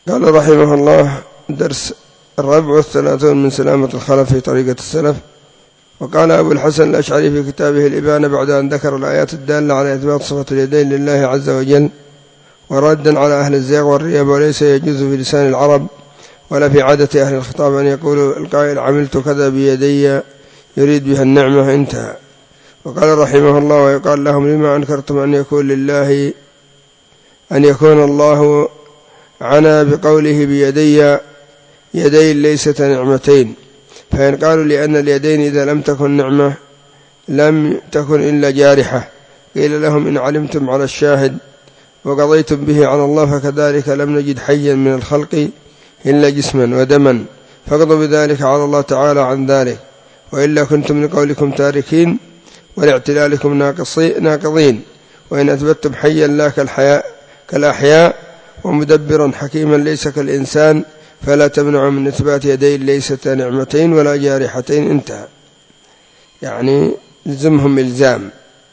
قال رحمه الله: درس 34 من سلامة الخلف في طريقة السلف. وقال أبو الحسن الأشعري في كتابه الإبانة بعد أن ذكر الآيات الدالة على إثبات صفة اليدين لله عز وجل وردا على أهل الزيغ والريب: وليس يجوز في لسان العرب ولا في عادة أهل الخطاب أن يقول القائل عملت كذا بيدي يريد بها النعمة. انتهى. وقال رحمه الله: ويقال لهم: لما أنكرتم أن يكون الله عنا بقوله بيدي يدين ليست نعمتين؟ فإن قالوا لأن اليدين إذا لم تكن نعمة لم تكن إلا جارحة، قيل لهم: إن علمتم على الشاهد وقضيتم به على الله فكذلك لم نجد حيا من الخلق إلا جسما ودما، فاقضوا بذلك على الله تعالى عن ذلك، وإلا كنتم لقولكم تاركين ولاعتلالكم ناقضين. وإن أثبتم حيا لا كالأحياء ومدبرا حكيما ليس كالإنسان فلا تمنع من إثبات يدين ليست نعمتين ولا جارحتين. انتهى. يعني لزمهم إلزام،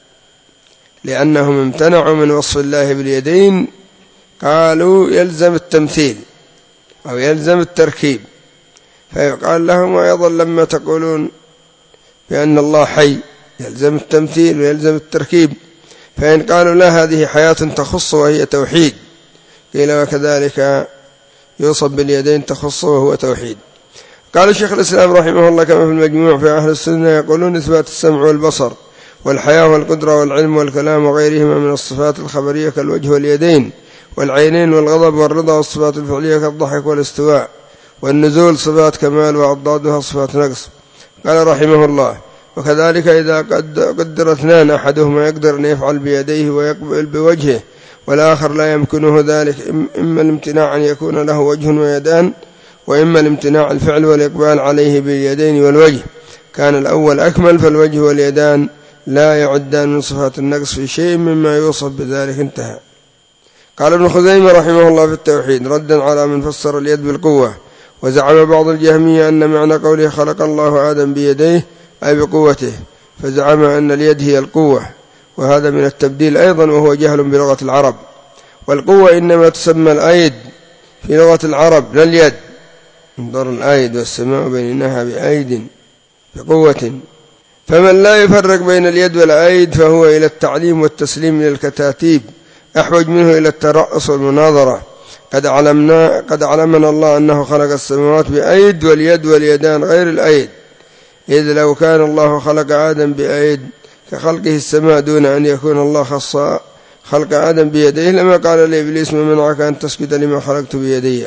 لأنهم امتنعوا من وصف الله باليدين، قالوا يلزم التمثيل أو يلزم التركيب، فيقال لهم: وأيضا لما تقولون بأن الله حي يلزم التمثيل ويلزم التركيب. فإن قالوا لا، هذه حياة تخص وهي توحيد، قيل: وكذلك يوصف باليدين تخص وهو توحيد. قال شيخ الإسلام رحمه الله كما في المجموع: في أهل السنة يقولون إثبات السمع والبصر والحياة والقدرة والعلم والكلام وغيرهما من الصفات الخبرية كالوجه واليدين والعينين والغضب والرضا، والصفات الفعلية كالضحك والاستواء والنزول صفات كمال وأضدادها صفات نقص. قال رحمه الله: وكذلك إذا قدر اثنان أحدهما يقدر أن يفعل بيديه ويقبل بوجهه والآخر لا يمكنه ذلك، إما الامتناع أن يكون له وجه ويدان، وإما الامتناع الفعل والإقبال عليه باليدين والوجه، كان الأول أكمل، فالوجه واليدان لا يعدان من صفات النقص في شيء مما يوصف بذلك. انتهى. قال ابن خزيمة رحمه الله في التوحيد ردا على من فسر اليد بالقوة: وزعم بعض الجهمية أن معنى قوله خلق الله آدم بيديه أي بقوته، فزعم أن اليد هي القوة، وهذا من التبديل أيضا، وهو جهل بلغة العرب. والقوة إنما تسمى الأيد في لغة العرب لا اليد، انظر الأيد والسماء بينها بأيد بقوة. فمن لا يفرق بين اليد والأيد فهو إلى التعليم والتسليم إلى الكتاتيب أحوج منه إلى الترأس والمناظرة. قد علمنا الله أنه خلق السماوات بأيد واليد واليدان غير الأيد، إذ لو كان الله خلق آدم بأيد كخلقه السماء دون أن يكون الله خص خلق آدم بيديه لما قال لإبليس: ما منعك أن تسجد لما خلقت بيدي.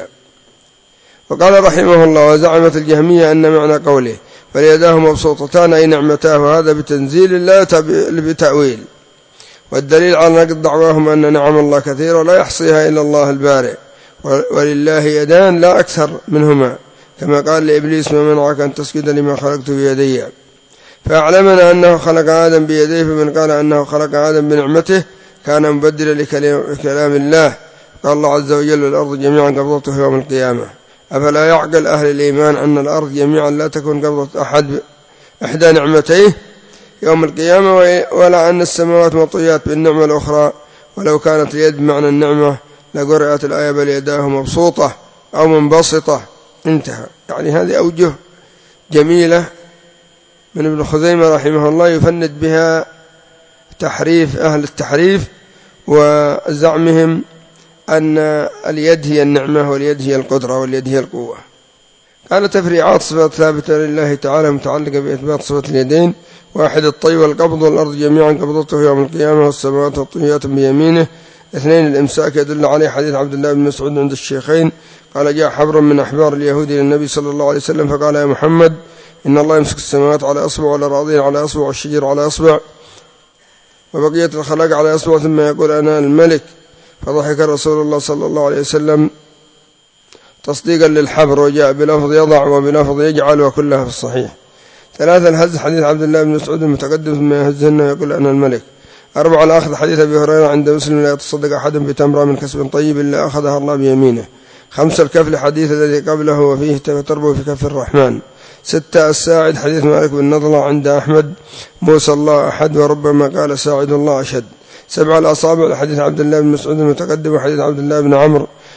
وقال رحمه الله: وزعمت الجهمية أن معنى قوله فليداه مبسوطتان أي نعمتاه، وهذا بتنزيل لا بتأويل. والدليل على نقد دعواهم أن نعم الله كثيرة لا يحصيها إلا الله البارئ، ولله يدان لا أكثر منهما، كما قال لإبليس: ما منعك أن تسجد لما خلقت بيدي. فأعلمنا أنه خلق آدم بيديه، فمن قال أنه خلق آدم بنعمته كان مبدلا لكلام الله. قال الله عز وجل: الأرض جميعا قبضته يوم القيامة. أفلا يعقل أهل الإيمان أن الأرض جميعا لا تكون قبضة إحدى نعمتيه يوم القيامة، ولا أن السماوات مطويات بالنعمة الأخرى؟ ولو كانت اليد بمعنى النعمة لقرأت الآية بل يداه مبسوطة أو منبسطة. انتهى. يعني هذه أوجه جميلة من ابن خزيمة رحمه الله يفند بها تحريف أهل التحريف وزعمهم أن اليد هي النعمة واليد هي القدرة واليد هي القوة. قال: تفريعات صفات ثابتة لله تعالى متعلقة بإثبات صفة اليدين: واحد الطي والقبض، والأرض جميعا قبضته يوم القيامة، والسماوات مطويات بيمينه. اثنين الإمساك يدل عليه حديث عبد الله بن مسعود عند الشيخين قال: جاء حبر من أحبار اليهود إلى النبي صلى الله عليه وسلم فقال: يا محمد، إن الله يمسك السماوات على أصبع والأراضين على أصبع والشجر على أصبع وبقية الخلق على أصبع، ثم يقول: أنا الملك. فضحك رسول الله صلى الله عليه وسلم تصديقا للحبر، وجاء بلفظ يضع وبلفظ يجعل، وكلها في الصحيح. ثلاثة الهز حديث عبد الله بن مسعود المتقدم ثم يهزهن ويقول: أنا الملك. أربعة الأخذ حديث أبي هريرة عند مسلم: لا يتصدق أحد بتمرة من كسب طيب إلا أخذها الله بيمينه. خمسة الكفل حديث الذي قبله وفيه تربو في كف الرحمن. ستة الساعد حديث مالك بن نضلة عند أحمد: موسى الله أحد، وربما قال ساعد الله أشد. سبع الأصابع حديث عبد الله بن مسعود المتقدم وحديث عبد الله بن عمرو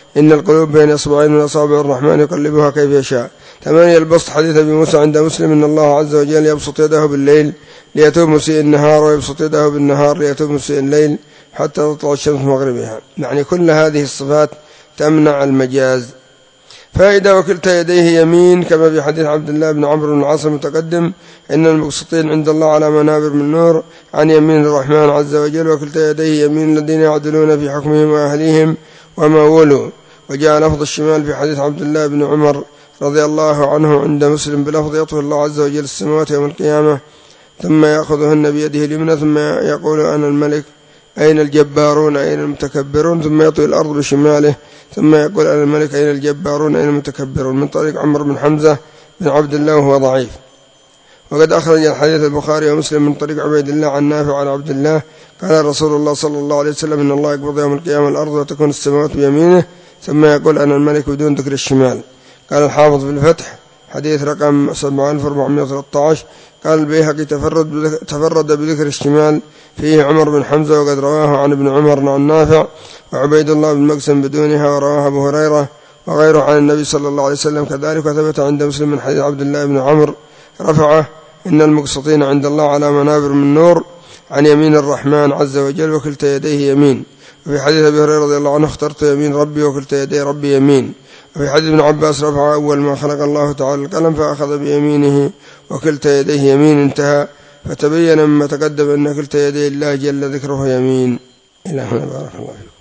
إن القلوب بين إصبعين من أصابع الرحمن يقلبها كيف يشاء. 8 البسط، حديث أبي موسى عند مسلم إن الله عز وجل يبسط يده بالليل ليتوب مسيء النهار، ويبسط يده بالنهار ليتوب مسيء الليل حتى تطلع الشمس مغربها. يعني كل هذه الصفات تمنع المجاز. فإذا وكلتا يديه يمين، كما في حديث عبد الله بن عمرو بن العاص المتقدم إن المقسطين عند الله على منابر من نور عن يمين الرحمن عز وجل، وكلتا يديه يمين الذين يعدلون في حكمهم وأهليهم وما ولوا. وجاء لفظ الشمال في حديث عبد الله بن عمر رضي الله عنه عند مسلم بلفظ يطوي الله عز وجل السماوات يوم القيامة ثم يأخذهن بيده اليمنى ثم يقول أنا الملك أين الجبارون أين المتكبرون، ثم يطوي الأرض بشماله ثم يقول أنا الملك أين الجبارون أين المتكبرون، من طريق عمرو بن حمزة بن عبد الله وهو ضعيف. وقد أخرج الحديث البخاري ومسلم من طريق عبيد الله عن نافع عن عبد الله قال رسول الله صلى الله عليه وسلم إن الله يقبض يوم القيامة الأرض وتكون السماوات بيمينه ثم يقول أنا الملك بدون ذكر الشمال. قال الحافظ في الفتح حديث رقم 7413. قال البيهقي تفرد بذكر الشمال فيه عمر بن حمزة، وقد رواه عن ابن عمر عن نافع وعبيد الله بن مقسم بدونها، ورواه أبو هريرة وغيره عن النبي صلى الله عليه وسلم كذلك. وثبت عند مسلم من حديث عبد الله بن عمرو رفعه إن المقسطين عند الله على منابر من نور عن يمين الرحمن عز وجل وكلتا يديه يمين. وفي حديث أبي هريرة رضي الله عنه اخترت يمين ربي وكلتا يدي ربي يمين. وفي حديث ابن عباس رفع أول ما خلق الله تعالى القلم فأخذ بيمينه وكلتا يديه يمين انتهى. فتبين مما تقدم أن كلتا يدي الله جل ذكره يمين. إلى هنا بارك الله فيكم.